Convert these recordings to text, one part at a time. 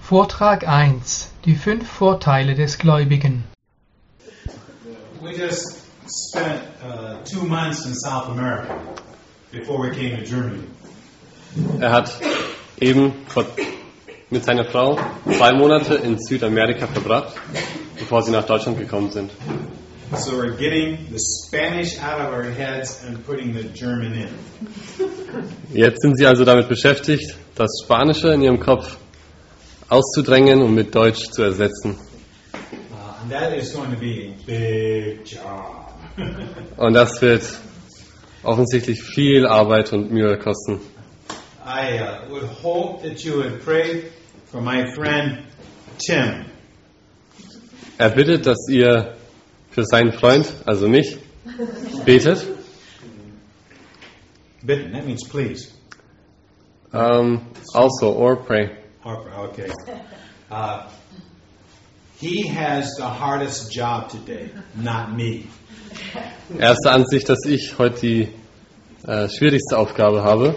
Vortrag 1. Die 5 Vorteile des Gläubigen. We just spent 2 months in South America before we came to Germany. Er hat eben mit seiner Frau 2 Monate in Südamerika verbracht, bevor sie nach Deutschland gekommen sind. So we're getting the Spanish out of our heads and putting the German in. Jetzt sind sie also damit beschäftigt, das Spanische in ihrem Kopf auszudrängen und mit Deutsch zu ersetzen. And that is going to be a big job. Und das wird offensichtlich viel Arbeit und Mühe kosten. I would hope that you would pray for my friend Tim. Er bittet, dass ihr für seinen Freund, also mich, betet. Bitten, that means please. Also, or pray. Okay. He has the hardest job today, not me. Er ist der Ansicht, dass ich heute die schwierigste Aufgabe habe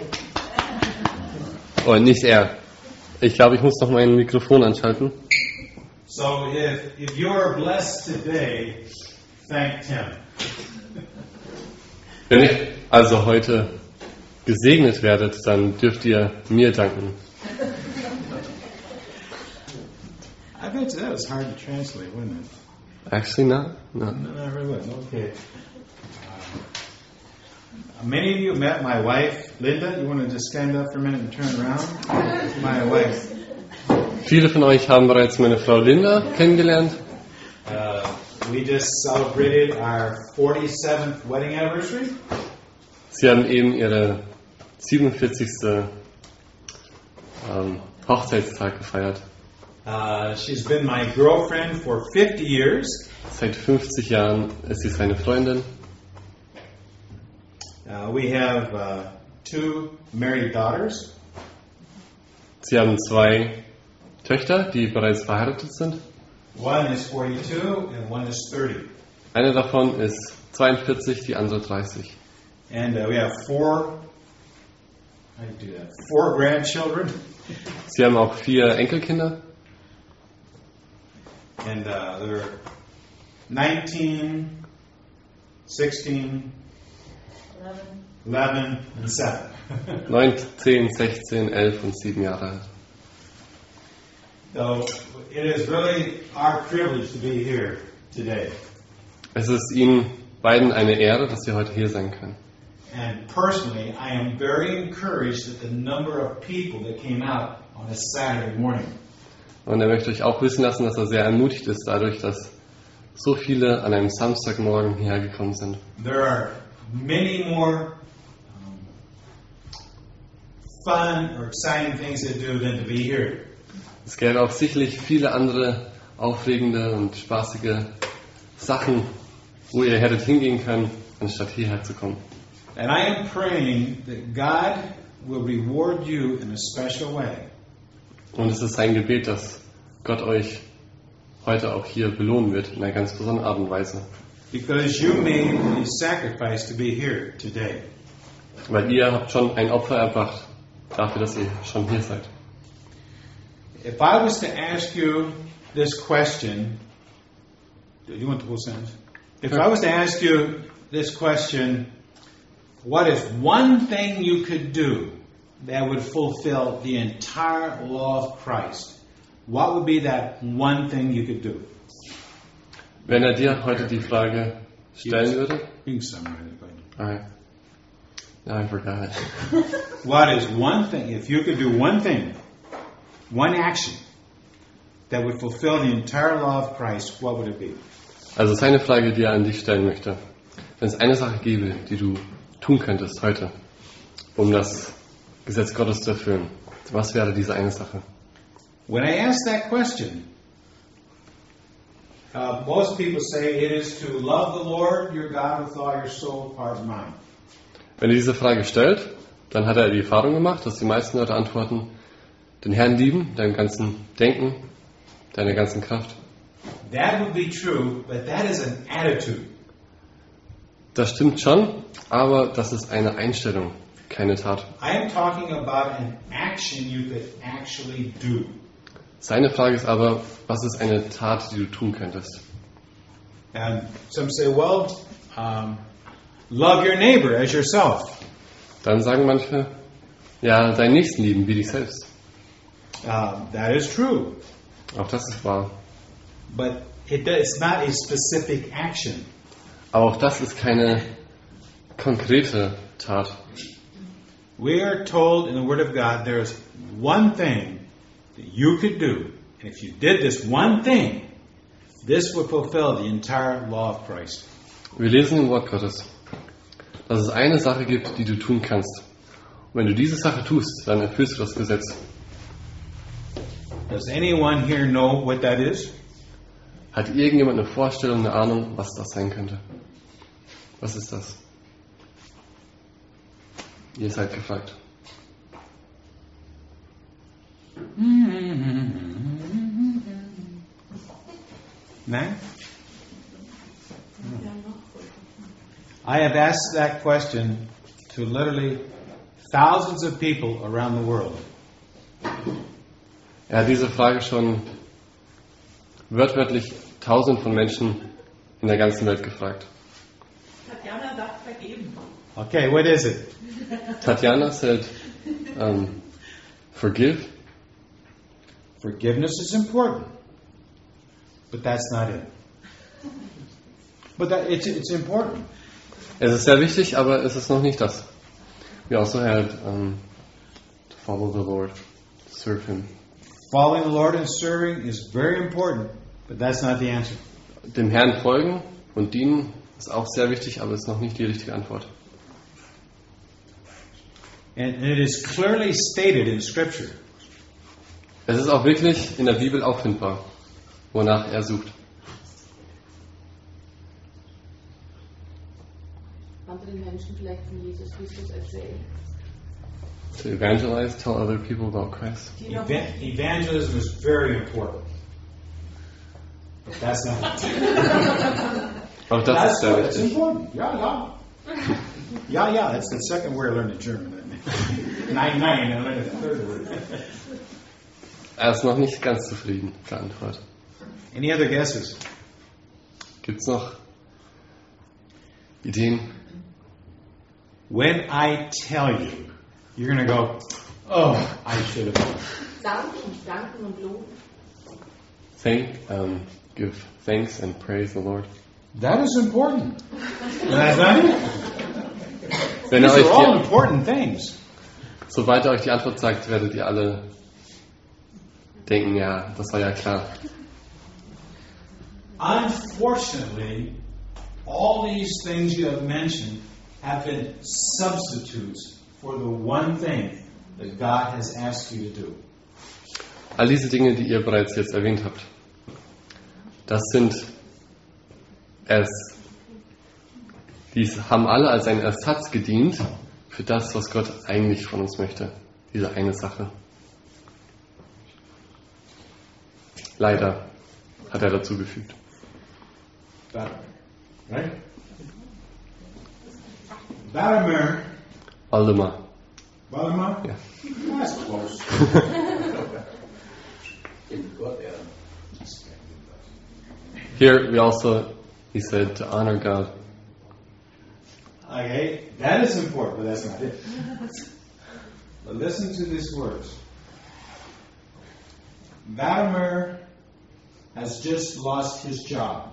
und nicht er. Ich glaube, ich muss noch mein Mikrofon anschalten. So if you are blessed today, thank Tim. Wenn ihr also heute gesegnet werdet, dann dürft ihr mir danken. I bet you that was hard to translate, wasn't it? Actually not. No. No, not really. Okay. Many of you met my wife, Linda. You want to just stand up for a minute and turn around? My wife. Viele von euch haben bereits meine Frau Linda kennengelernt. We just celebrated our 47th wedding anniversary. Sie haben eben ihre 47. Hochzeitstag gefeiert. She's been my girlfriend for 50 years. Seit 50 Jahren ist sie seine Freundin. We have 2 married daughters. Sie haben 2 Töchter, die bereits verheiratet sind. One is 42 and one is 30. Eine davon ist 42, die andere 30. And we have 4 grandchildren. Sie haben auch 4 Enkelkinder. And they're 19, 16, 11, and 7. 9, 10, 16, 11 und 7 Jahre alt. So it is really our privilege to be here today. Es ist Ihnen beiden eine Ehre, dass Sie heute hier sein können. And personally, I am very encouraged at the number of people that came out on a Saturday morning. Und er möchte euch auch wissen lassen, dass er sehr ermutigt ist dadurch, dass so viele an einem Samstagmorgen hierher gekommen sind. There are many more fun or exciting things to do than to be here. Es gäbe auch sicherlich viele andere aufregende und spaßige Sachen, wo ihr hättet hingehen können, anstatt hierher zu kommen. And I am praying that God will reward you in a special way. Und es ist sein Gebet, dass Gott euch heute auch hier belohnen wird in einer ganz besonderen Art und Weise. Because you made a sacrifice to be here today. Weil ihr habt schon ein Opfer erbracht dafür, dass ihr schon hier seid. If I was to ask you this question, do you want the whole sentence? If I was to ask you this question, what is one thing you could do that would fulfill the entire law of Christ? What would be that one thing you could do? Wenn er dir heute die Frage stellen würde? You can summarize it. Alright. No, I forgot. What is one thing, if you could do one thing, one action that would fulfill the entire law of Christ, what would it be? Also seine Frage, die er an dich stellen möchte. Wenn es eine Sache gäbe, die du tun könntest heute, um das Gesetz Gottes zu erfüllen, was wäre diese eine Sache? When I ask that question, most people say it is to love the Lord your God with all your soul, heart, and mind. Wenn er diese Frage stellt, dann hat er die Erfahrung gemacht, dass die meisten Leute antworten, den Herrn lieben, deinem ganzen Denken, deiner ganzen Kraft. That would be true, but that is an attitude. Das stimmt schon, aber das ist eine Einstellung, keine Tat. I am talking about an action you could actually do. Seine Frage ist aber, was ist eine Tat, die du tun könntest? And some say, well, love your neighbor as yourself. Dann sagen manche, ja, deinen Nächsten lieben wie dich selbst. That is true. Auch das ist wahr. But it's not a specific action. Aber auch das ist keine konkrete Tat. We are told in the Word of God there is one thing that you could do. And if you did this one thing, this would fulfill the entire law of Christ. Wir lesen im Wort Gottes, dass es eine Sache gibt, die du tun kannst. Und wenn du diese Sache tust, dann erfüllst du das Gesetz. Does anyone here know what that is? Hat irgendjemand eine Vorstellung, eine Ahnung, was das sein könnte? Was ist das? Ihr seid gefragt. Nein? I have asked that question to literally thousands of people around the world. Er hat diese Frage schon wörtlich Tausenden von Menschen in der ganzen Welt gefragt. Tatjana darf vergeben. Okay, what is it? Tatjana said, forgive. Forgiveness is important, but that's not it. But it's important. Es ist sehr wichtig, aber es ist noch nicht das. We also had to follow the Lord, to serve Him. Following the Lord and serving is very important, but that's not the answer. Dem Herrn folgen und dienen ist auch sehr wichtig, aber ist noch nicht die richtige Antwort. And it is clearly stated in Scripture. Es ist auch wirklich in der Bibel auffindbar, wonach er sucht. Anderen Menschen vielleicht von Jesus Christus erzählen. To evangelize, tell other people about Christ. Evangelism is very important. But that's not it. Auch das ist sehr That's wichtig. important. Yeah, that's the second word I learned in German. 9, I learned the third word. Er ist noch nicht ganz zufrieden mit der Antwort. Any other guesses? Gibt es noch Ideen? When I tell you, you're going to go, oh, I should have known. Danken und loben. Give thanks and praise the Lord. That is important. That's not it. Wenn These er are all euch important things. sobald er euch die Antwort sagt, werdet ihr alle denken, ja, das war ja klar. Unfortunately, all these things you have mentioned have been substitutes for the one thing that God has asked you to do. All diese Dinge, die ihr bereits jetzt erwähnt habt, das sind die haben alle als ein Ersatz gedient für das, was Gott eigentlich von uns möchte. Diese eine Sache. Leider hat er dazu gefügt. Right? Vladimir. Waldemar. Vladimir? Yeah. That's close. Here he said to honor God. Okay, that is important, but that's not it. But listen to these words. Vladimir has just lost his job.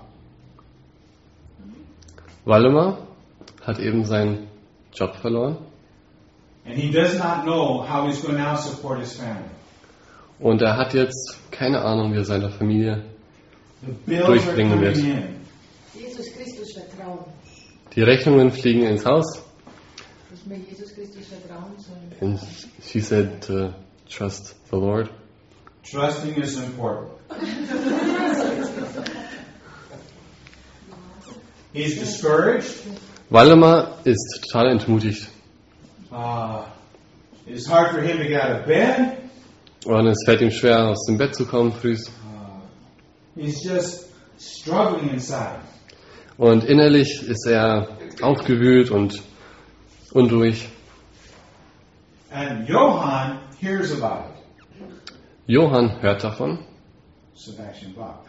Waldemar hat eben seinen Job verloren And he does not know how he's going to now support his family. und er hat jetzt keine Ahnung, wie er seiner Familie The bills are durchbringen coming wird. in. Jesus Christus vertrauen. Die Rechnungen fliegen ins Haus. Dass wir Jesus Christus vertrauen sollen. And she said to trust the Lord. Trusting is important. He's discouraged. Waldemar ist total entmutigt. It's hard for him to get out of bed. Und es fällt ihm schwer, aus dem Bett zu kommen früh. He's just struggling inside. Und innerlich ist er aufgewühlt und unruhig. And Johann hears about it. Johann hört davon. Sebastian Bach.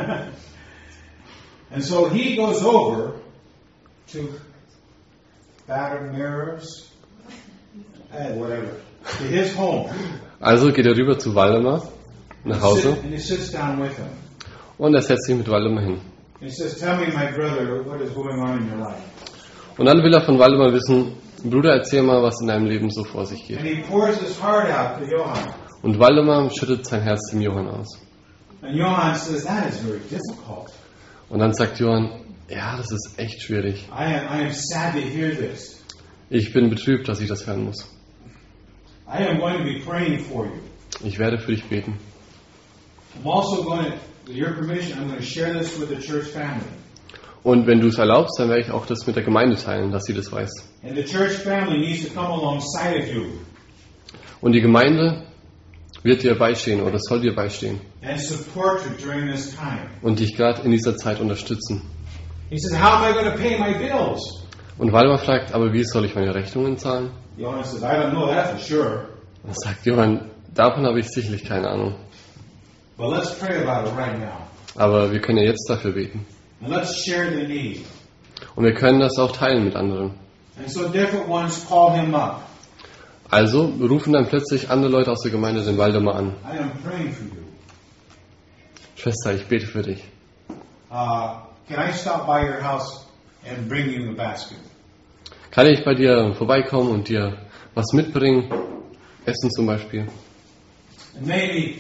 And so he goes over to Batter Mirrors, whatever, to his home. Also geht er rüber zu Waldemar nach Hause And he sits down with him. und er setzt sich mit Waldemar hin. He says, "Tell me, my brother, what is going on in your life?" Und dann will er von Waldemar wissen, Bruder, erzähl mal, was in deinem Leben so vor sich And geht. he pours his heart out to Johann. Und Waldemar schüttet sein Herz dem Johann aus. And Johann says, "That is very difficult. Und dann sagt Johann, ja, das ist echt schwierig. I am sad to hear this. Ich bin betrübt, dass ich das hören muss. I am going to be praying for you. Ich werde für dich beten. I'm also going to, with your permission, I'm going to share this with the church family. Und wenn du es erlaubst, dann werde ich auch das mit der Gemeinde teilen, dass sie das weiß. And the church family needs to come alongside of you Und die Gemeinde wird dir beistehen oder soll dir beistehen and support you during this time. und dich gerade in dieser Zeit unterstützen. He says, "How am I going to pay my bills?" Und Waldemar fragt, aber wie soll ich meine Rechnungen zahlen? Johann says, "I don't know that for sure, Und dann sagt Johann, davon habe ich sicherlich keine Ahnung. but let's pray about it right now. Aber wir können ja jetzt dafür beten. And let's share the need." Und wir können das auch teilen mit anderen. And so different ones call him up. Also rufen dann plötzlich andere Leute aus der Gemeinde den Waldemar an. I am praying for you. Schwester, ich bete für dich. Can I stop by your house and bring you a basket? Kann ich bei dir vorbeikommen und dir was mitbringen? Essen zum Beispiel. And maybe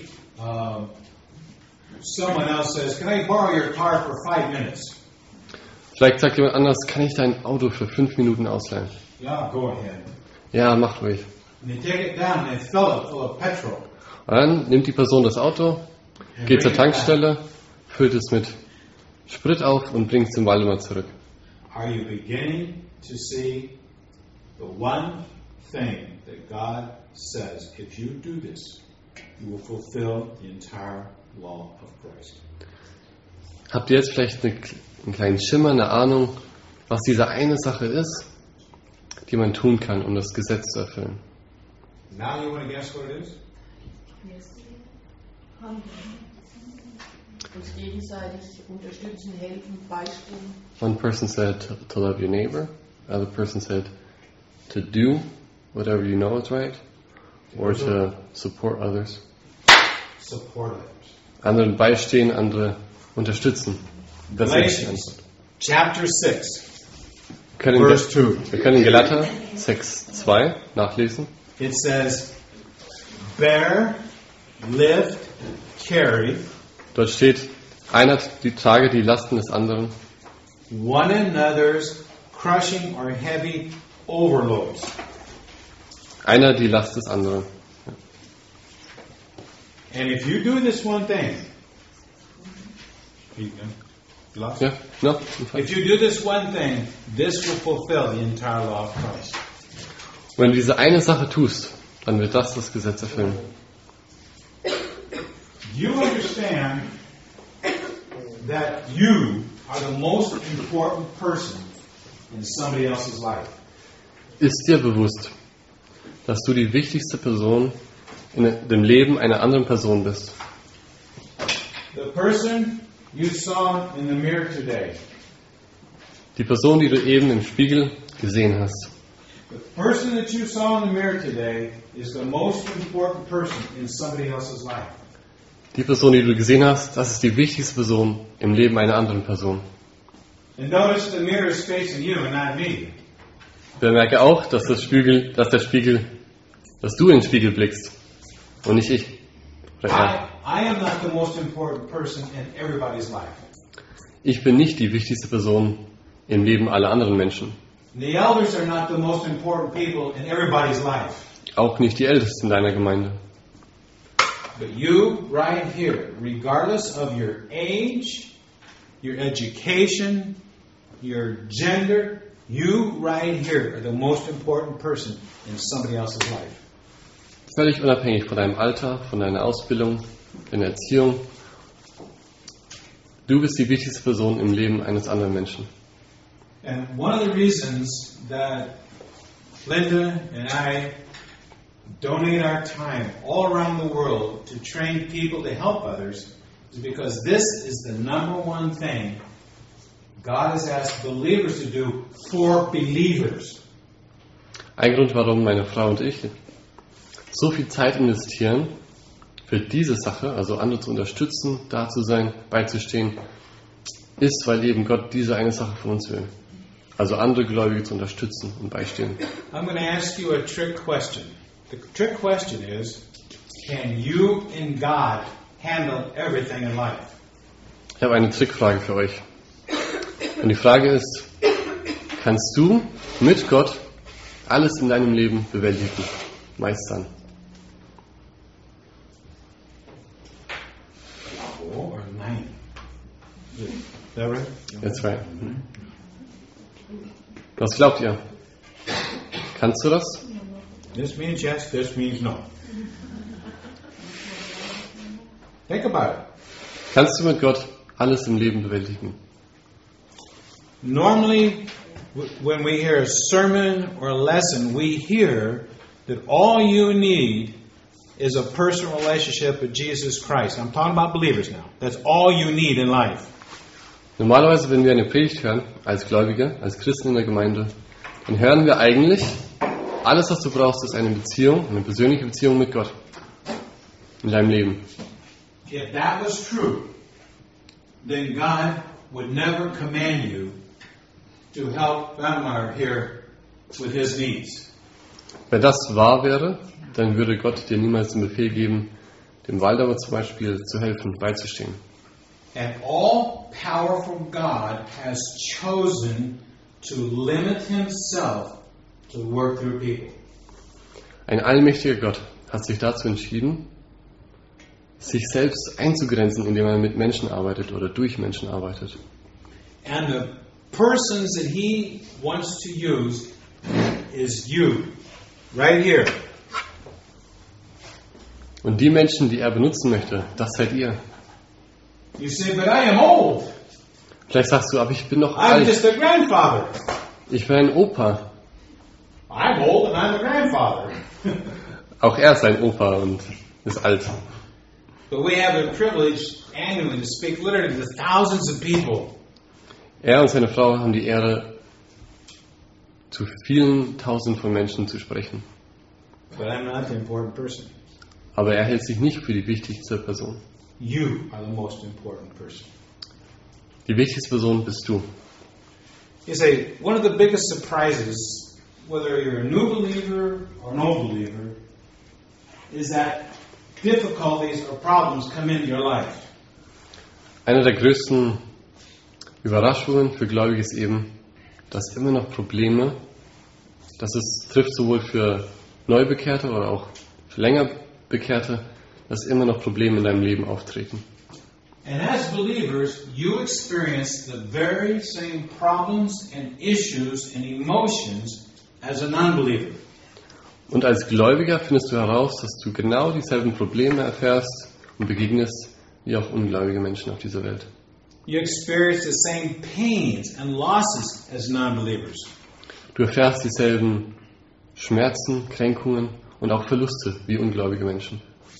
someone else says, "Can I borrow your car for 5 minutes?" Vielleicht sagt jemand anders, kann ich dein Auto für 5 Minuten ausleihen? Yeah, go ahead. Ja, mach ruhig. And they take it down and they fill it full of petrol. Und dann nimmt die Person das Auto, and geht zur bring it back. Tankstelle, füllt es mit Sprit auf und bringt es dem Waldemar zurück. Are you beginning to see the one thing that God says, if you do this, you will fulfill the entire law of Christ? Habt ihr jetzt vielleicht einen kleinen Schimmer, eine Ahnung, was diese eine Sache ist, die man tun kann, um das Gesetz zu erfüllen? Now you want to guess what it is? Uns gegenseitig unterstützen, helfen, beistehen. One person said to love your neighbor, other person said to do whatever you know is right, or to support others. Support others. Anderen beistehen, andere unterstützen. Das ist die Galatians Antwort. chapter 6, Verse verse 2. Wir können in Galater 6,2 nachlesen. It says, "Bear, lift, carry Dort steht, einer trage die Lasten des anderen one another's crushing or heavy overloads." Einer die Last des anderen. And if you do this one thing, you lost? Ja, no? If you do this one thing, this will fulfill the entire law of Christ. Wenn du diese eine Sache tust, dann wird das Gesetz erfüllen. You understand that you are the most important person in somebody else's life. Ist dir bewusst, dass du die wichtigste Person in dem Leben einer anderen Person bist? The person you saw in the mirror today, Die Person, die du eben im Spiegel gesehen hast. the person that you saw in the mirror today is the most important person in somebody else's life. Die Person, die du gesehen hast, das ist die wichtigste Person im Leben einer anderen Person. And notice the mirror is facing you and not me. Bemerke auch, dass du in den Spiegel blickst und nicht ich. Oder er. I am not the most important person in everybody's life. Ich bin nicht die wichtigste Person im Leben aller anderen Menschen. The elders are not the most important people in everybody's life. Auch nicht die Ältesten deiner Gemeinde. But you right here, regardless of your age, your education, your gender, you right here are the most important person in somebody else's life. Völlig unabhängig von deinem Alter, von deiner Ausbildung, deiner Erziehung. Du bist die wichtigste Person im Leben eines anderen Menschen. And one of the reasons that Linda and I donate our time all around the world to train people to help others is because this is the number one thing God has asked believers to do for believers. Ein Grund, warum meine Frau und ich so viel Zeit investieren für diese Sache, also andere zu unterstützen, da zu sein, beizustehen, ist, weil eben Gott diese eine Sache von uns will. Also andere Gläubige zu unterstützen und beistehen. I'm going to ask you a trick question. The trick question is, can you and God handle everything in life? Ich habe eine Trickfrage für euch. Und die Frage ist, kannst du mit Gott alles in deinem Leben bewältigen, meistern? Or nine. Is that right? Jetzt zwei. Was glaubt ihr? Kannst du das? This means yes, this means no. Think about it. Kannst du mit Gott alles im Leben bewältigen? Normally, when we hear a sermon or a lesson, we hear that all you need is a personal relationship with Jesus Christ. I'm talking about believers now. That's all you need in life. Normalerweise, wenn wir eine Predigt hören, als Gläubige, als Christen in der Gemeinde, dann hören wir eigentlich, alles, was du brauchst, ist eine Beziehung, eine persönliche Beziehung mit Gott in deinem Leben. If that was true, then God would never command you to help Valdemar here with his needs. Wenn das wahr wäre, dann würde Gott dir niemals den Befehl geben, dem Waldauer zum Beispiel zu helfen, beizustehen. And all-powerful God has chosen to limit himself to work through people. Ein allmächtiger Gott hat sich dazu entschieden, sich selbst einzugrenzen, indem er mit Menschen arbeitet oder durch Menschen arbeitet. And the persons that he wants to use is you, right here. Und die Menschen, die er benutzen möchte, das seid ihr. You say, but I am old. Vielleicht sagst du, aber ich bin noch I'm alt. just a grandfather. Ich bin ein Opa. I'm old and I'm a grandfather. Auch er ist ein Opa und ist alt. But we have the privilege annually to speak literally to thousands of people. Er und seine Frau haben die Ehre, zu vielen Tausenden von Menschen zu sprechen. But I'm not the important person. Aber er hält sich nicht für die wichtigste Person. You are the most important person. Die wichtigste Person bist du. You say, one of the biggest surprises, whether you're a new believer or no believer, is that difficulties or problems come into your life. Eine der größten Überraschungen für Gläubige ist eben, dass immer noch Probleme, das trifft sowohl für Neubekehrte oder auch für länger Bekehrte, dass immer noch Probleme in deinem Leben auftreten. And as believers, you experience the very same problems and issues and emotions as a non-believer. Und als Gläubiger findest du heraus, dass du genau dieselben Probleme erfährst und begegnest wie auch ungläubige Menschen auf dieser Welt. You experience the same pains and losses as non-believers. Du erfährst dieselben Schmerzen, Kränkungen und auch Verluste wie ungläubige Menschen.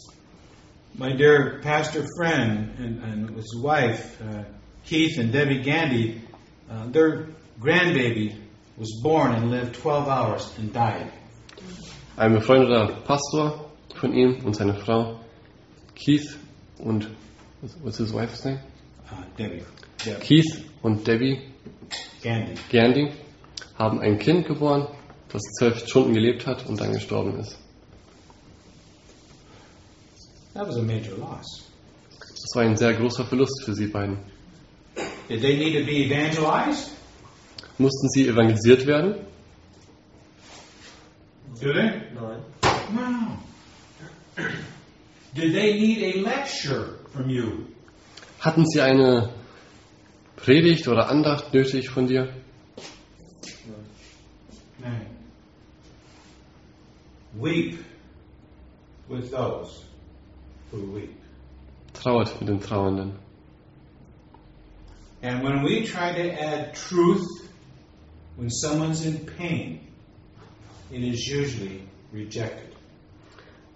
My dear pastor friend and his wife, Keith and Debbie Gandy, their grandbaby was born and lived 12 hours and died. Ein befreundeter Pastor von ihm und seine Frau, Keith und, what's his wife's name? Debbie. Yeah. Keith und Debbie Gandy haben ein Kind geboren, das 12 Stunden gelebt hat und dann gestorben ist. That was a major loss. Das war ein sehr großer Verlust für sie beiden. Did they need to be evangelized? Mussten sie evangelisiert werden? Do they? No. Did they need a lecture from you? Hatten sie eine Predigt oder Andacht nötig von dir? No. Weep with those who weep. Trauert mit den Trauernden. And when we try to add truth when someone's in pain, it is usually rejected.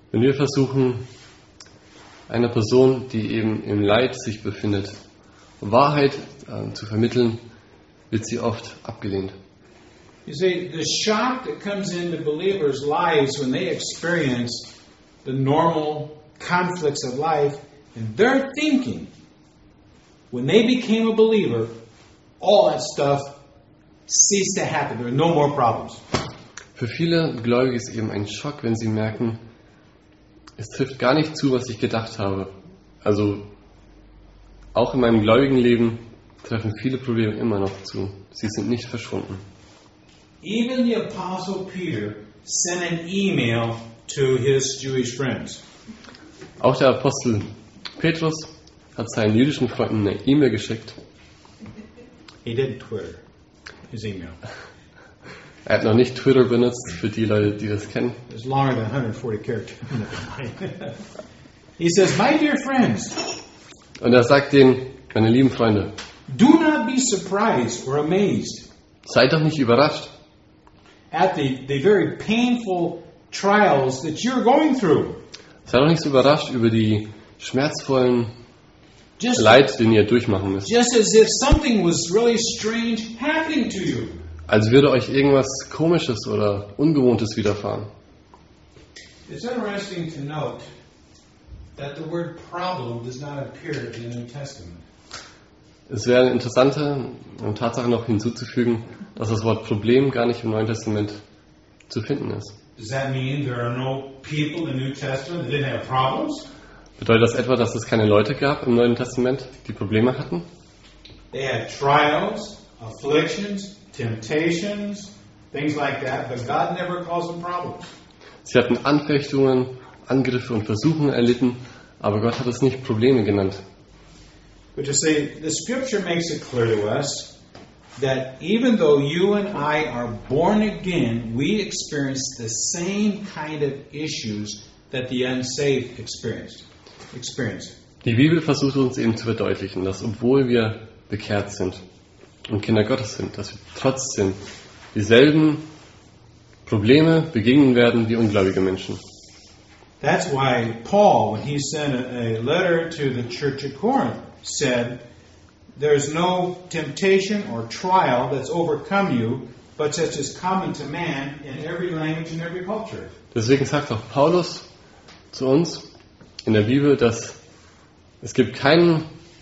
Wenn wir versuchen, einer Person, die eben im Leid sich befindet, Wahrheit zu vermitteln, wird sie oft abgelehnt. You see, the shock that comes into believers' lives when they experience the normal conflicts of life, and they're thinking, when they became a believer, all that stuff ceased to happen. There are no more problems. Für viele Gläubige ist eben ein Schock, wenn sie merken, es trifft gar nicht zu, was ich gedacht habe. Also auch in meinem gläubigen Leben treffen viele Probleme immer noch zu. Sie sind nicht verschwunden. Even the Apostle Peter sent an email to his Jewish friends. Auch der Apostel Petrus hat seinen jüdischen Freunden eine E-Mail geschickt. He didn't Twitter his email. Er hat noch nicht Twitter benutzt, für die Leute, die das kennen. It's longer than 140 characters. He says, "My dear friends, Und er sagt denen, meine lieben Freunde, do not be surprised or amazed seid doch nicht überrascht at the very painful trials that you're going through. Seid doch nicht so überrascht über die schmerzvollen Just, Leid, den ihr durchmachen müsst. just as if something was really strange happening to you. Als würde euch irgendwas Komisches oder Ungewohntes widerfahren. It's interesting to note that the word problem does not appear in the New Testament. Es wäre eine interessante Tatsache noch hinzuzufügen, dass das Wort Problem gar nicht im Neuen Testament zu finden ist. Does that mean there are no people in the New Testament that didn't have problems? Bedeutet das etwa, dass es keine Leute gab im Neuen Testament, die Probleme hatten? They had trials, afflictions, temptations, things like that, but God never calls them problems. Sie hatten Anfechtungen, Angriffe und Versuchungen erlitten, aber Gott hat es nicht Probleme genannt. But you see, the Scripture makes it clear to us that even though you and I are born again, we experience the same kind of issues that the unsaved experience. Die Bibel versucht uns eben zu verdeutlichen, dass obwohl wir bekehrt sind und Kinder Gottes sind, dass wir trotzdem dieselben Probleme begegnen werden wie ungläubige Menschen. That's why Paul, when he sent a letter to the church at Corinth, said, "There's no temptation or trial that's overcome you, but such as common to man in every language and every culture." Deswegen sagt auch Paulus zu uns in der Bibel, dass es gibt kein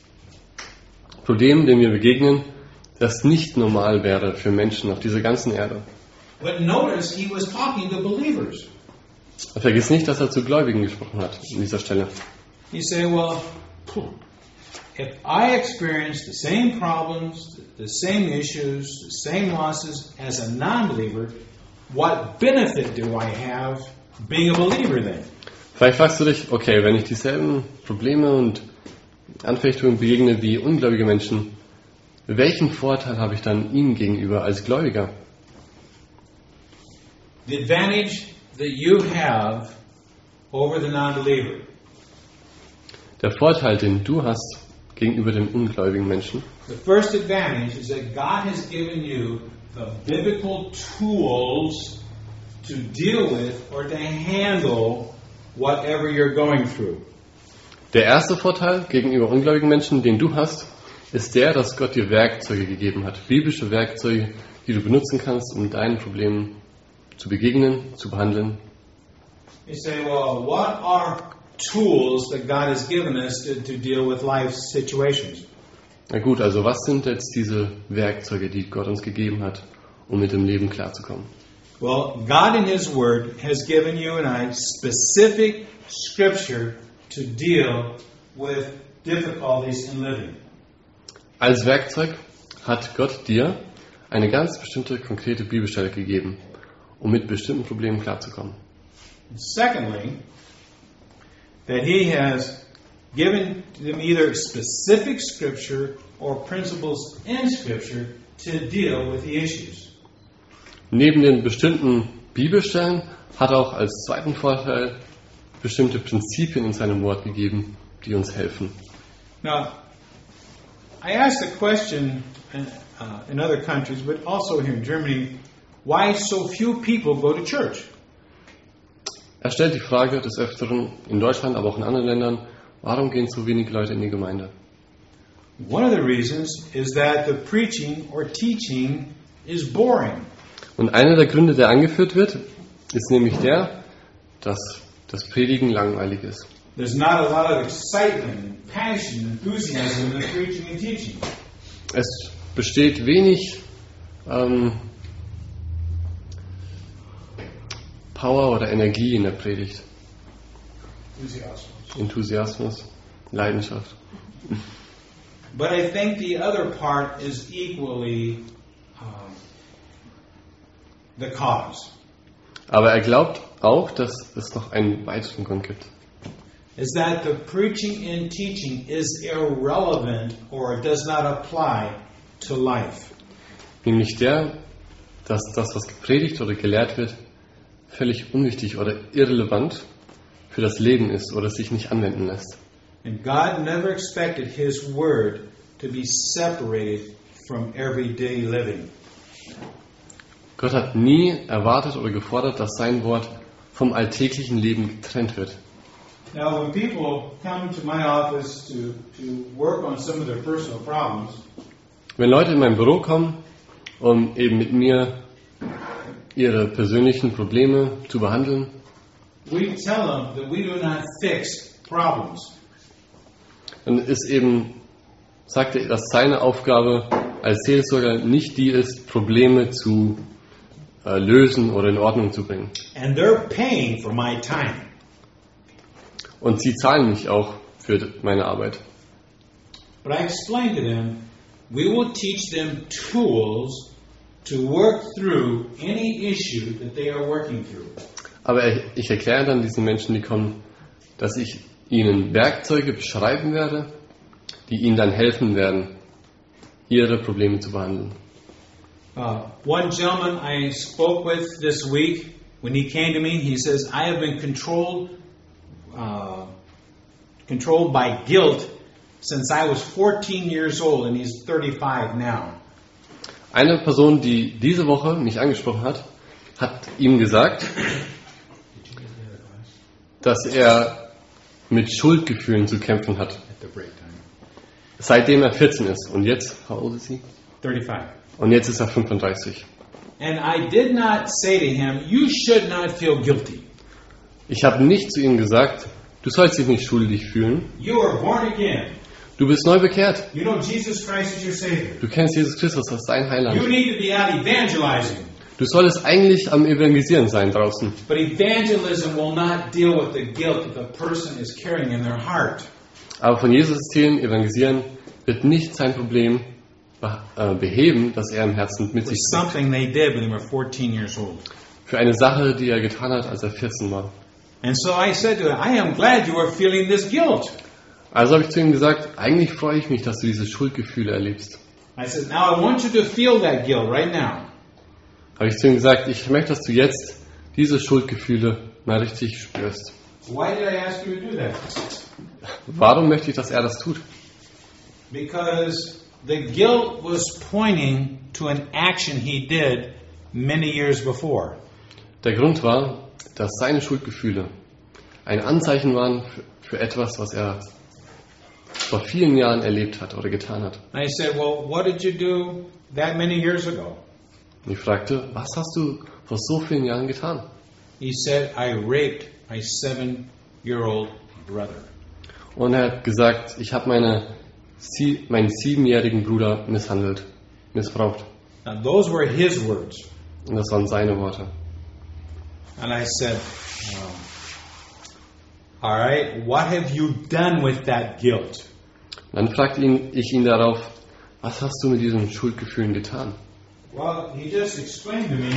Problem, dem wir begegnen, das nicht normal wäre für Menschen auf dieser ganzen Erde. But notice he was talking to believers. Vergiss nicht, dass er zu Gläubigen gesprochen hat an dieser Stelle. You say, well, if I experience the same problems, the same issues, the same losses as a non-believer, what benefit do I have being a believer then? Vielleicht fragst du dich, okay, wenn ich dieselben Probleme und Anfechtungen begegne wie ungläubige Menschen, welchen Vorteil habe ich dann ihnen gegenüber als Gläubiger? The advantage that you have over the non-believer Der Vorteil, den du hast gegenüber dem ungläubigen Menschen, the first advantage is that God has given you the biblical tools to deal with or to handle whatever you're going through. der erste Vorteil gegenüber ungläubigen Menschen, den du hast, ist der, dass Gott dir Werkzeuge gegeben hat. Biblische Werkzeuge, die du benutzen kannst, um deinen Problemen zu begegnen, zu behandeln. You say, well, what are tools that God has given us to deal with life situations? Na gut, also was sind jetzt diese Werkzeuge, die Gott uns gegeben hat, um mit dem Leben klarzukommen? Well, God in His Word has given you and I specific scripture to deal with difficulties in living. Als Werkzeug hat Gott dir eine ganz bestimmte, konkrete Bibelstelle gegeben, um mit bestimmten Problemen klarzukommen. Secondly, that He has given them either specific scripture or principles in scripture to deal with the issues. Neben den bestimmten Bibelstellen hat er auch als zweiten Vorteil bestimmte Prinzipien in seinem Wort gegeben, die uns helfen. Now, I asked the question in other countries, but also here in Germany, why so few people go to church? Er stellt die Frage des Öfteren in Deutschland, aber auch in anderen Ländern, warum gehen so wenige Leute in die Gemeinde? One of the reasons is that the preaching or teaching is boring. Und einer der Gründe, der angeführt wird, ist nämlich der, dass das Predigen langweilig ist. There's not a lot of excitement and passion and enthusiasm in the preaching and teaching. Es besteht wenig Power oder Energie in der Predigt. Enthusiasmus, Leidenschaft. But I think the other part is equally the cause. Aber er glaubt auch, dass es noch einen weiteren Grund gibt. Is that the preaching and teaching is irrelevant or does not apply to life. Nämlich der, dass das, was gepredigt oder gelehrt wird, völlig unwichtig oder irrelevant für das Leben ist oder sich nicht anwenden lässt. And God never expected His Word to be separated from everyday living. Gott hat nie erwartet oder gefordert, dass sein Wort vom alltäglichen Leben getrennt wird. Now, when people come to my office to work on some of their personal problems, Wenn Leute in mein Büro kommen, um eben mit mir ihre persönlichen Probleme zu behandeln, we tell them that we do not fix problems. dann ist eben, sagt er, dass seine Aufgabe als Seelsorger nicht die ist, Probleme zu lösen oder in Ordnung zu bringen. And they're paying for my time. Und sie zahlen mich auch für meine Arbeit. But I explain to them, we will teach them tools to work through any issue that they are working through. Aber ich erkläre dann diesen Menschen, die kommen, dass ich ihnen Werkzeuge beschreiben werde, die ihnen dann helfen werden, ihre Probleme zu behandeln. One gentleman I spoke with this week, when he came to me, he says, I have been controlled by guilt since I was 14 years old, and he's 35 now. Eine Person, die diese Woche mich angesprochen hat, hat ihm gesagt, dass er mit Schuldgefühlen zu kämpfen hat, seitdem er 14 ist. Und jetzt, how old is he? 35. Und jetzt ist er 35. And I did not say to him, you should not feel guilty. Ich habe nicht zu ihm gesagt, du sollst dich nicht schuldig fühlen. You are born again. Du bist neu bekehrt. You know Jesus Christ is your Savior. Du kennst Jesus Christus als dein You Heiland. need to be out evangelizing. Du solltest eigentlich am Evangelisieren sein draußen. But evangelism will not deal with the guilt that the person is carrying in their heart. Aber von Jesus erzählen, evangelisieren, wird nicht sein Problem beheben, das er im Herzen mit For sich trägt. something they did when they were 14 years old. Für eine Sache, die er getan hat, als er 14 war. And so I said to him, I am glad you are feeling this guilt. Also habe ich zu ihm gesagt, eigentlich freue ich mich, dass du diese Schuldgefühle erlebst. I said, now I want you to feel that guilt right now. Habe ich zu ihm gesagt, ich möchte, dass du jetzt diese Schuldgefühle mal richtig spürst. Why did I ask you to do that? Warum möchte ich, dass er das tut? Because the guilt was pointing to an action he did many years before. Der Grund war, dass seine Schuldgefühle ein Anzeichen waren für etwas, was er vor vielen Jahren erlebt hat oder getan hat. And I said, well, what did you do that many years ago? Und ich fragte, was hast du vor so vielen Jahren getan? He said, I raped my 7-year-old brother. Und er hat gesagt, ich habe meinen 7-jährigen Bruder missbraucht. Now, those were his words. Und das waren seine Worte. And I said, all right, what have you done with that guilt? Und dann fragte ich ihn darauf, was hast du mit diesen Schuldgefühlen getan? Well, he just explained to me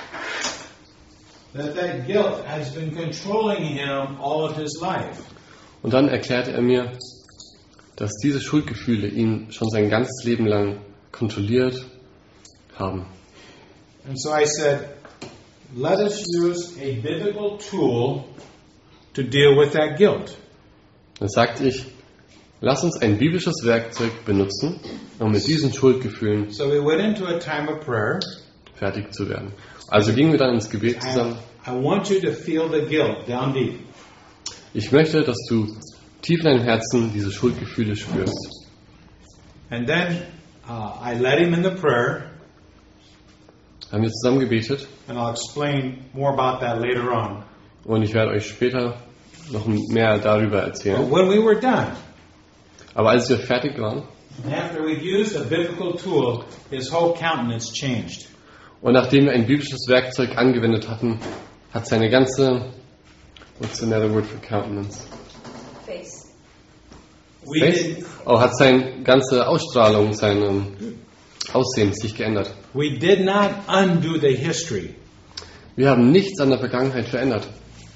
that guilt has been controlling him all of his life. Und dann erklärte er mir, dass diese Schuldgefühle ihn schon sein ganzes Leben lang kontrolliert haben. And so I said, let us use a biblical tool to deal with that guilt. Dann sagte ich, lass uns ein biblisches Werkzeug benutzen, um mit diesen Schuldgefühlen So we went into a time of prayer. fertig zu werden. Also gingen wir dann ins Gebet zusammen. I want you to feel the guilt down deep. Ich möchte, dass du tief in deinem Herzen diese Schuldgefühle spürst. And then I led him in the prayer, Haben wir zusammen gebetet and I'll explain more about that later on. und ich werde euch später noch mehr darüber But erzählen. when we were done, Aber als wir fertig waren and after we'd used a biblical tool, his whole countenance changed. und nachdem wir ein biblisches Werkzeug angewendet hatten, hat seine ganze, what's another word for countenance? Face. We Face? did, Oh, hat seine ganze Ausstrahlung, sein Aussehen sich geändert. we did not undo the history, Wir haben nichts an der Vergangenheit verändert,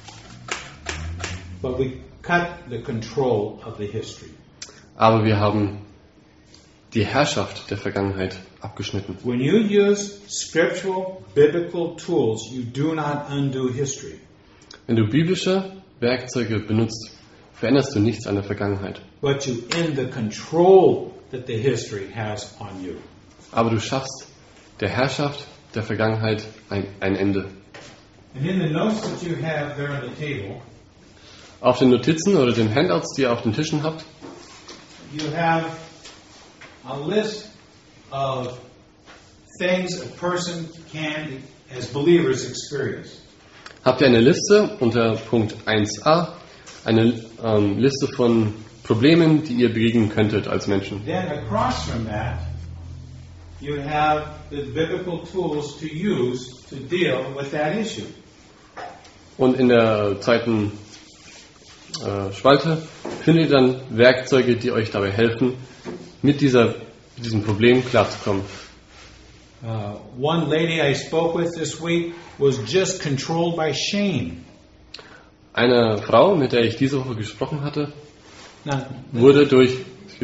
but we cut the control of the history. aber wir haben die Herrschaft der Vergangenheit abgeschnitten. When you use scriptural, biblical tools, you do not undo history. Wenn du biblische Werkzeuge benutzt, veränderst du nichts an der Vergangenheit, But you end the control that the history has on you. aber du schaffst der Herrschaft der Vergangenheit ein Ende. And in the notes that you have there on the table, Auf den Notizen oder den Handouts, die ihr auf den Tischen habt, you have a list of things a person can, as believers, experience. habt ihr eine Liste unter Punkt 1a, eine Liste von Problemen, die ihr begegnen könntet als Menschen. Then across from that, you have the biblical tools to use to deal with that issue. Und in der zweiten Spalte findet ihr dann Werkzeuge, die euch dabei helfen, mit diesem Problem klarzukommen. One lady I spoke with this week was just controlled by shame. Eine Frau, mit der ich diese Woche gesprochen hatte, Now, wurde durch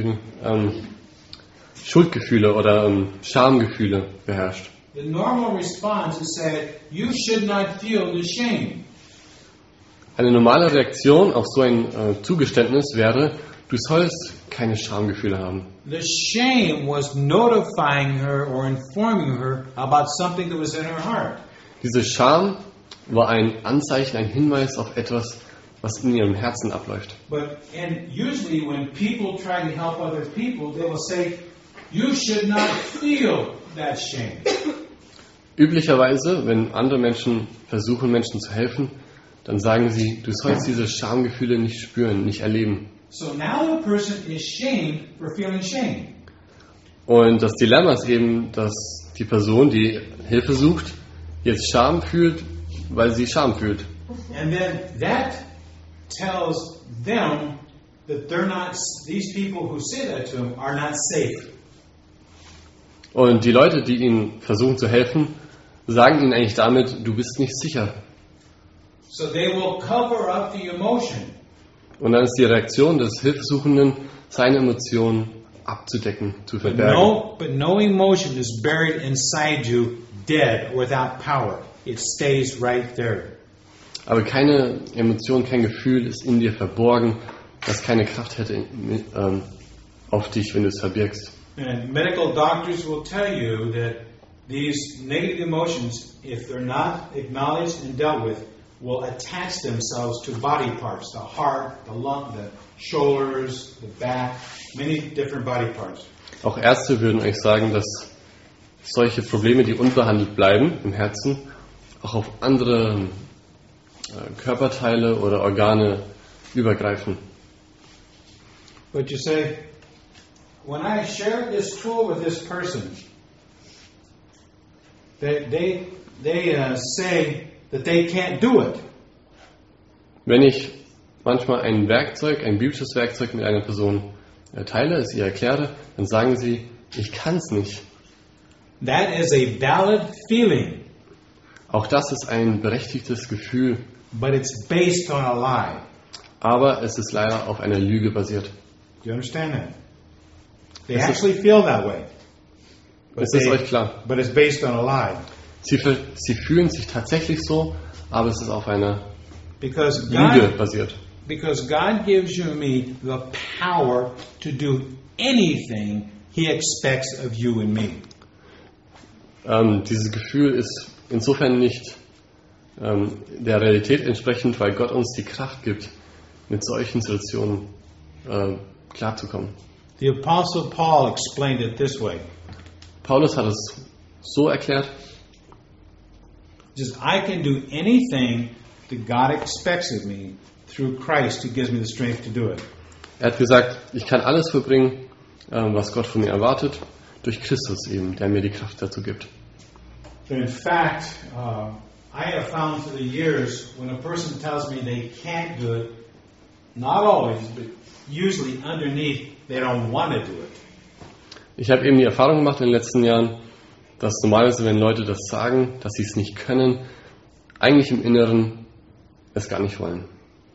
Schuldgefühle oder Schamgefühle beherrscht. the normal response is said, you should not feel the shame. Eine normale Reaktion auf so ein Zugeständnis wäre, du sollst keine Schamgefühle haben. The shame was notifying her or informing her about something that was in her heart. Diese Scham war ein Anzeichen, ein Hinweis auf etwas, was in ihrem Herzen abläuft. And usually when people try to help other people, they will say, you should not feel that shame. Üblicherweise, wenn andere Menschen versuchen, Menschen zu helfen, dann sagen sie, du sollst diese Schamgefühle nicht spüren, nicht erleben. So now the person is shamed for feeling shame. Und das Dilemma ist eben, dass die Person, die Hilfe sucht, jetzt Scham fühlt, weil sie Scham fühlt. And then that tells them that these people who say that to them are not safe. Und die Leute, die ihnen versuchen zu helfen, sagen ihnen eigentlich damit, du bist nicht sicher. So they will cover up the emotion. Und dann ist die Reaktion des Hilfesuchenden, seine Emotionen abzudecken, zu verbergen. But no emotion is buried inside you, dead, without power. It stays right there. Aber keine Emotion, kein Gefühl ist in dir verborgen, das keine Kraft hätte auf dich, wenn du es verbirgst. And medical doctors will tell you that these negative emotions, if they're not acknowledged and dealt with, will attach themselves to body parts, the heart, the lung, the shoulders, the back, many different body parts. Auch Ärzte würden euch sagen, dass solche Probleme, die unbehandelt bleiben im Herzen, auch auf andere Körperteile oder Organe übergreifen. But you say, when I share this tool with this person, they say that they can't do it. Wenn ich manchmal ein Werkzeug, ein biblisches Werkzeug mit einer Person teile, es ihr erkläre, dann sagen sie, ich kann es nicht. That is a valid feeling, Auch das ist ein berechtigtes Gefühl, but it's based on a lie. aber es ist leider auf einer Lüge basiert. Do you understand that? They Yes, sir. actually feel that way. Ist es euch klar? But it's based on a lie. Sie fühlen sich tatsächlich so, aber es ist auf einer Because Lüge God, basiert. because God gives you and me the power to do anything He expects of you and me. Dieses Gefühl ist insofern nicht der Realität entsprechend, weil Gott uns die Kraft gibt, mit solchen Situationen klarzukommen. The Apostle Paul explained it this way. Paulus hat es so erklärt, Just, I can do anything that God expects of me through Christ who gives me the strength to do it. er hat gesagt, ich kann alles vollbringen, was Gott von mir erwartet, durch Christus eben, der mir die Kraft dazu gibt. But in fact, I have found through the years when a person tells me they can't do it, not always, but usually underneath, they don't want to do it. Ich habe eben die Erfahrung gemacht in den letzten Jahren, dass normalerweise, wenn Leute das sagen, dass sie es nicht können, eigentlich im Inneren es gar nicht wollen.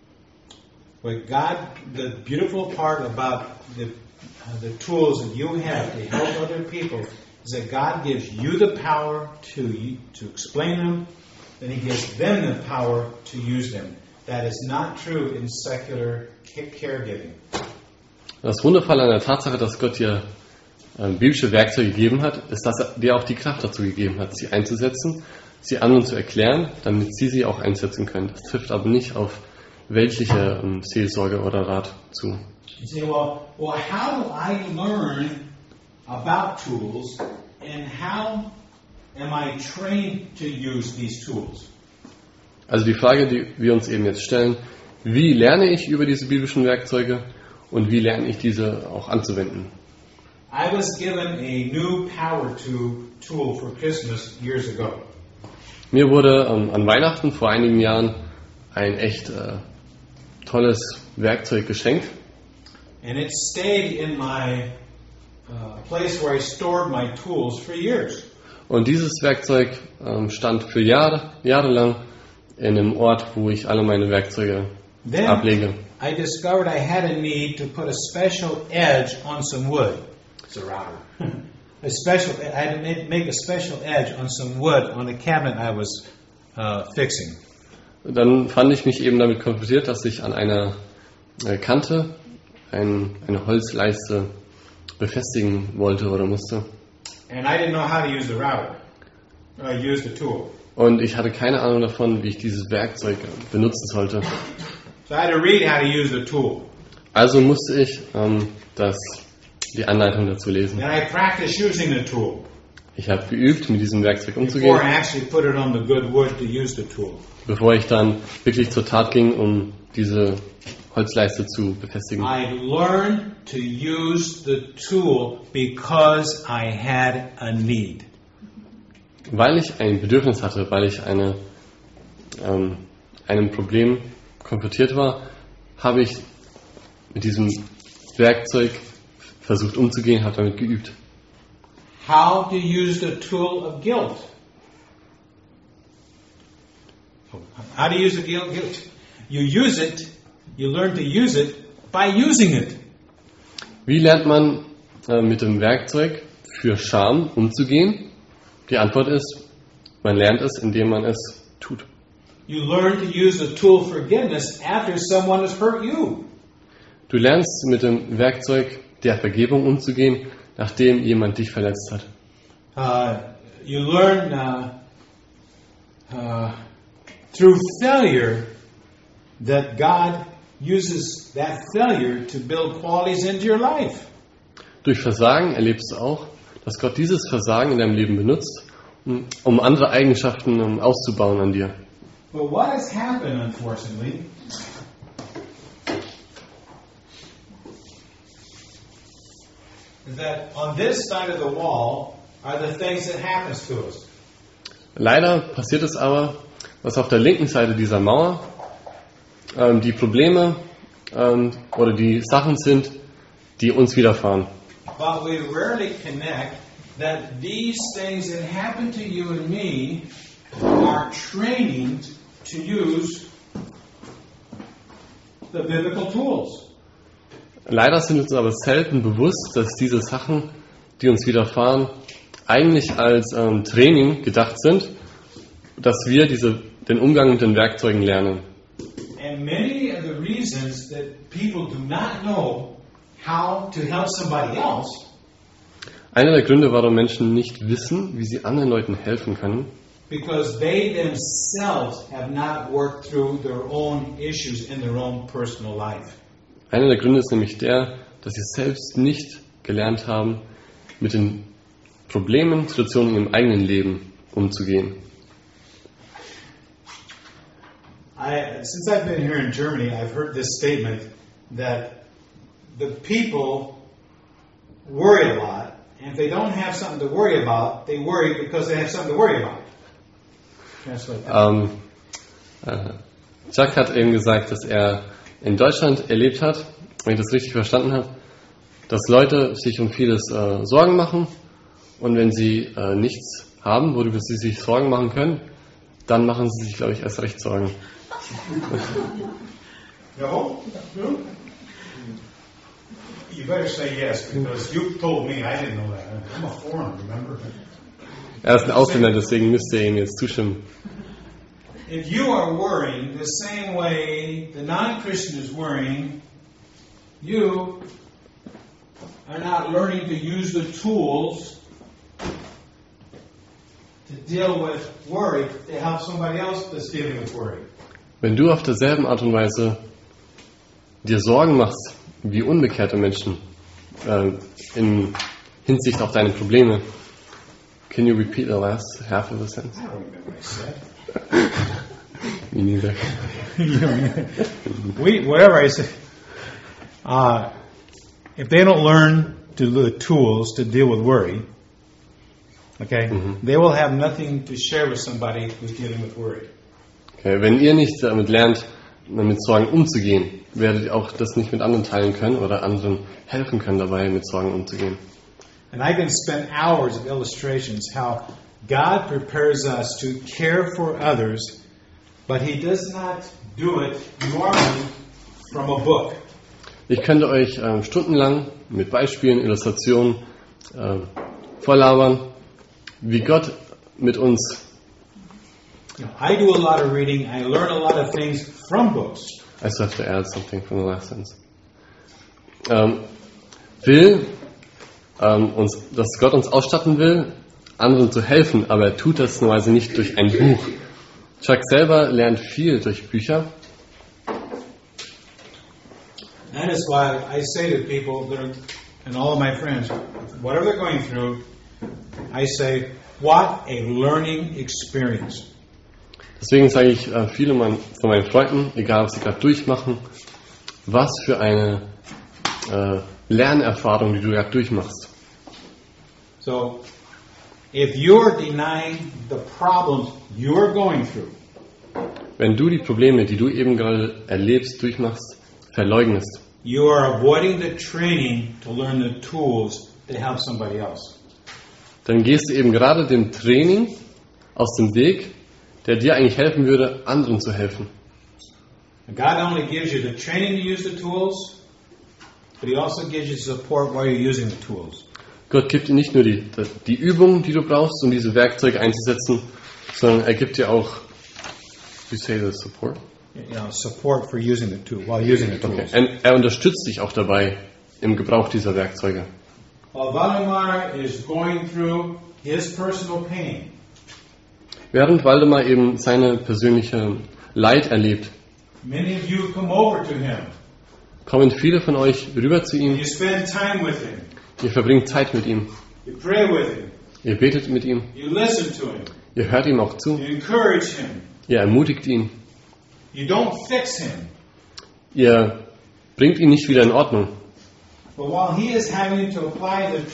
But God, the beautiful part about the tools that you have to help other people is that God gives you the power to explain them, then He gives them the power to use them. That is not true in secular caregiving. Das Wundervolle an der Tatsache, dass Gott dir biblische Werkzeuge gegeben hat, ist, dass er dir auch die Kraft dazu gegeben hat, sie einzusetzen, sie anderen zu erklären, damit sie sie auch einsetzen können. Das trifft aber nicht auf weltliche Seelsorge oder Rat zu. You say, well, how do I learn about tools and how am I trained to use these tools? Also die Frage, die wir uns eben jetzt stellen, wie lerne ich über diese biblischen Werkzeuge und wie lerne ich diese auch anzuwenden? I was given a new power tool for Christmas years ago. Mir wurde an Weihnachten vor einigen Jahren ein echt tolles Werkzeug geschenkt. And it stayed in my place where I stored my tools for years. Und dieses Werkzeug stand für jahrelang in einem Ort, wo ich alle meine Werkzeuge Then ablege. I discovered I had a need to put a special edge on some wood. It's a router. I had to make a special edge on some wood on the cabinet I was fixing. Dann fand ich mich eben damit konfrontiert, dass ich an einer Kante eine Holzleiste befestigen wollte oder musste. And I didn't know how to use the router. I used the tool. Und ich hatte keine Ahnung davon, wie ich dieses Werkzeug benutzen sollte. So I had to read how to use the tool. Also musste ich die Anleitung dazu lesen. And I practiced using the tool Ich habe geübt, mit diesem Werkzeug before umzugehen, I actually put it on the good wood to use the tool. bevor ich dann wirklich zur Tat ging, um diese Holzleiste zu befestigen. I learned to use the tool because I had a need. Weil ich ein Bedürfnis hatte, weil ich einem Problem konfrontiert war, habe ich mit diesem Werkzeug versucht umzugehen, habe damit geübt. How to use the tool of guilt. How to use the guilt? You use it, you learn to use it by using it. Wie lernt man mit dem Werkzeug für Scham umzugehen? Die Antwort ist, man lernt es, indem man es tut. You learn to use the tool of forgiveness after someone has hurt you. Du lernst mit dem Werkzeug der Vergebung umzugehen, nachdem jemand dich verletzt hat. You learn through failure that God uses that failure to build qualities into your life. Durch Versagen erlebst du auch, dass Gott dieses Versagen in deinem Leben benutzt, um andere Eigenschaften auszubauen an dir. But what has happened, unfortunately, is that on this side of the wall are the things that happens to us. Leider passiert es aber, dass auf der linken Seite dieser Mauer die Probleme oder die Sachen sind, die uns widerfahren. But we rarely connect that these things that happen to you and me are training to use the biblical tools. Leider sind uns aber selten bewusst, dass diese Sachen, die uns widerfahren, eigentlich als Training gedacht sind, dass wir den Umgang mit den Werkzeugen lernen. And many of the reasons that people do not know how to help somebody else Einer der Gründe, warum Menschen nicht wissen, wie sie anderen Leuten helfen können, because they themselves have not worked through their own issues in their own personal life. Einer der Gründe ist nämlich der, dass sie selbst nicht gelernt haben, mit den Problemen, Situationen in ihrem eigenen Leben umzugehen. Since I've been here in Germany, I've heard this statement that the people worry a lot, and if they don't have something to worry about, they worry because they have something to worry about. Translate that. Chuck hat eben gesagt, dass er in Deutschland erlebt hat, wenn ich das richtig verstanden habe, dass Leute sich um vieles Sorgen machen und wenn sie nichts haben, worüber sie sich Sorgen machen können, dann machen sie sich, glaube ich, erst recht Sorgen. No? You better say yes, because you told me I didn't know that. I'm a foreigner, remember? Er ist ein Ausländer, deswegen müsst ihr ihm jetzt zustimmen. If you are worrying the same way the non-Christian is worrying, you are not learning to use the tools to deal with worry to help somebody else that's dealing with worry. Wenn du auf derselben Art und Weise dir Sorgen machst, wie unbekehrte Menschen, in Hinsicht auf deine Probleme, can you repeat the last half of the sentence? I don't remember what I said. Me neither. Whatever I say. If they don't learn to do the tools to deal with worry, okay, they will have nothing to share with somebody who's dealing with worry. Okay, wenn ihr nicht damit lernt, mit Sorgen umzugehen, werdet ihr auch das nicht mit anderen teilen können oder anderen helfen können dabei, mit Sorgen umzugehen. And I can spend hours of illustrations how God prepares us to care for others, but He does not do it normally from a book. Ich könnte euch stundenlang mit Beispielen, Illustrationen vorlabern, wie Gott mit uns. I do a lot of reading. I learn a lot of things from books. I still have to add something from the last sentence. Will, dass Gott uns ausstatten will, anderen zu helfen, aber er tut das normalerweise nicht durch ein Buch. Chuck selber lernt viel durch Bücher. That is why I say to people and all of my friends, whatever they're going through, I say, what a learning experience. Deswegen sage ich viele von meinen Freunden, egal was sie gerade durchmachen, was für eine Lernerfahrung, die du gerade durchmachst. So, if you're denying the problems you're going through, wenn du die Probleme, die du eben gerade erlebst, durchmachst, verleugnest, you are avoiding the training to learn the tools to help somebody else. Dann gehst du eben gerade dem Training aus dem Weg, der dir eigentlich helfen würde, anderen zu helfen. God only gives you the training to use the tools, but He also gives you support while you're using the tools. Gott gibt dir nicht nur die Übung, die du brauchst, um diese Werkzeuge einzusetzen, sondern er gibt dir auch, you say the support? Support for using the tool, while using the tools. Okay. Er unterstützt dich auch dabei im Gebrauch dieser Werkzeuge. While Valdemar is going through his personal pain, während Waldemar eben seine persönliche Leid erlebt, many of you come over to him. Kommen viele von euch rüber zu ihm. You spend time with him. Ihr verbringt Zeit mit ihm. You pray with him. Ihr betet mit ihm. You listen to him. Ihr hört ihm auch zu. You encourage him. Ihr ermutigt ihn. You don't fix him. Ihr bringt ihn nicht wieder in Ordnung. But while he is having to apply the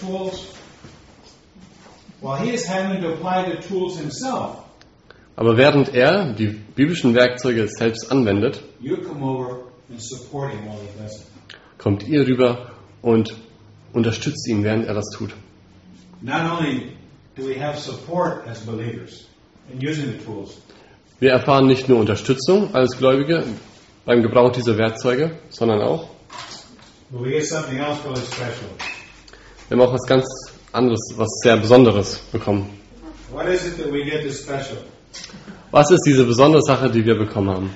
tools, himself, aber während er die biblischen Werkzeuge selbst anwendet, you come over and support him while he does it. Kommt ihr rüber und unterstützt ihn, während er das tut. Not only do we have support as believers in using the tools, wir erfahren nicht nur Unterstützung als Gläubige beim Gebrauch dieser Werkzeuge, sondern auch, but we get something else really special. wir haben auch was ganz anderes, was sehr Besonderes bekommen. What is it that we get that's special? Was ist diese besondere Sache, die wir bekommen haben?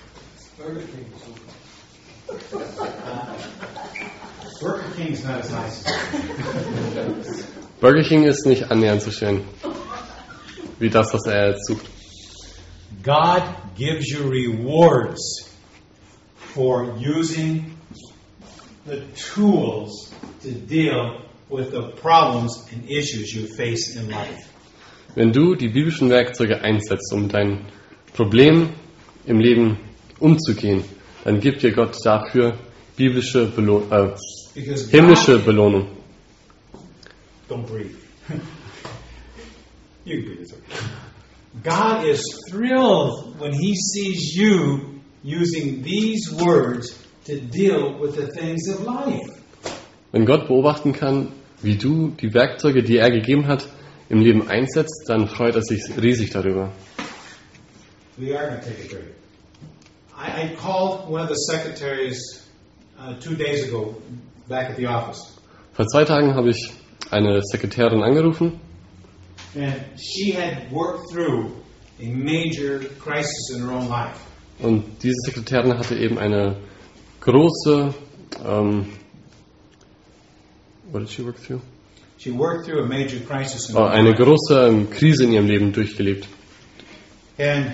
Burger King's not as nice. Burger King ist nicht annähernd so schön. wie das, was er jetzt sucht. God gives you rewards for using the tools to deal with the problems and issues you face in life. Wenn du die biblischen Werkzeuge einsetzt, um mit deinen Problemen im Leben umzugehen, dann gibt dir Gott dafür himmlische Belohnung. Don't breathe. You can breathe, it's okay. God is thrilled when He sees you using these words to deal with the things of life. Wenn Gott beobachten kann, wie du die Werkzeuge, die er gegeben hat, im Leben einsetzt, dann freut er sich riesig darüber. We are going to take a break. I called one of the secretaries 2 days ago back at the office. Vor 2 Tagen habe ich eine Sekretärin angerufen And she had worked through a major crisis in her own life. und diese Sekretärin hatte eben eine große what did she work through? She worked through a major crisis in her own Eine life. große Krise in ihrem Leben durchgelebt. And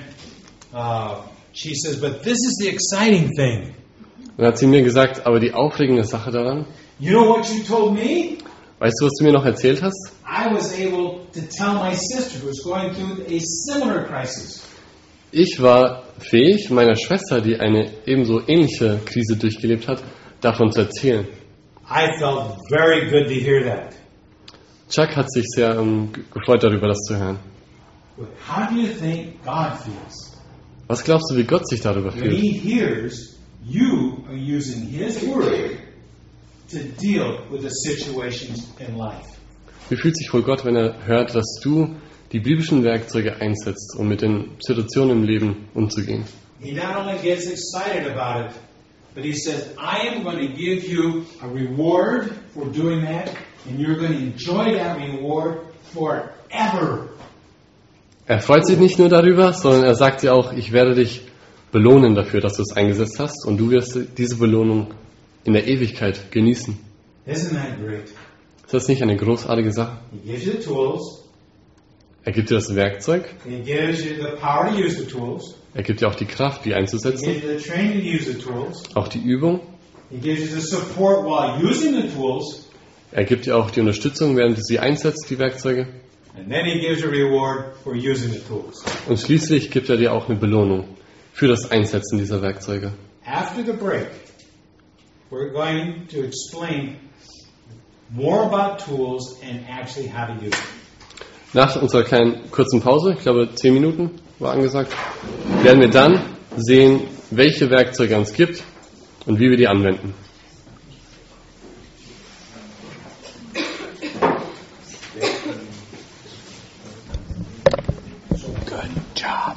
she says, but this is the exciting thing. Und dann hat sie mir gesagt, aber die aufregende Sache daran, You know what you told me? weißt du, was du mir noch erzählt hast? I was able to tell my sister who was going through a similar crisis. Ich war fähig, meiner Schwester, die eine ebenso ähnliche Krise durchgelebt hat, davon zu erzählen. I felt very good to hear that. Chuck hat sich sehr gefreut darüber, das zu hören. But how do you think God feels? Was glaubst du, wie Gott sich darüber When fühlt? He hears you are using His Word to deal with the situations in life. Wie fühlt sich wohl Gott, wenn er hört, dass du die biblischen Werkzeuge einsetzt, um mit den Situationen im Leben umzugehen? He not only gets excited about it, but He says, I am going to give you a reward for doing that, and you're going to enjoy that reward forever. Er freut sich nicht nur darüber, sondern er sagt dir auch, ich werde dich belohnen dafür, dass du es eingesetzt hast, und du wirst diese Belohnung in der Ewigkeit genießen. Isn't that great? Ist das nicht eine großartige Sache? He gives you the tools. Er gibt dir das Werkzeug, He gives you the power to use the tools. er gibt dir auch die Kraft, die He einzusetzen, gives you the training to use the tools. auch die Übung. He gives you the support while using the tools. Er gibt dir auch die Unterstützung, während du sie einsetzt, die Werkzeuge. And then He gives a reward for using the tools. Und schließlich gibt er dir auch eine Belohnung für das Einsetzen dieser Werkzeuge. After the break, we're going to explain more about tools and actually how to use them. Nach unserer kleinen kurzen Pause, ich glaube 10 Minuten war angesagt, werden wir dann sehen, welche Werkzeuge es gibt und wie wir die anwenden. Good job.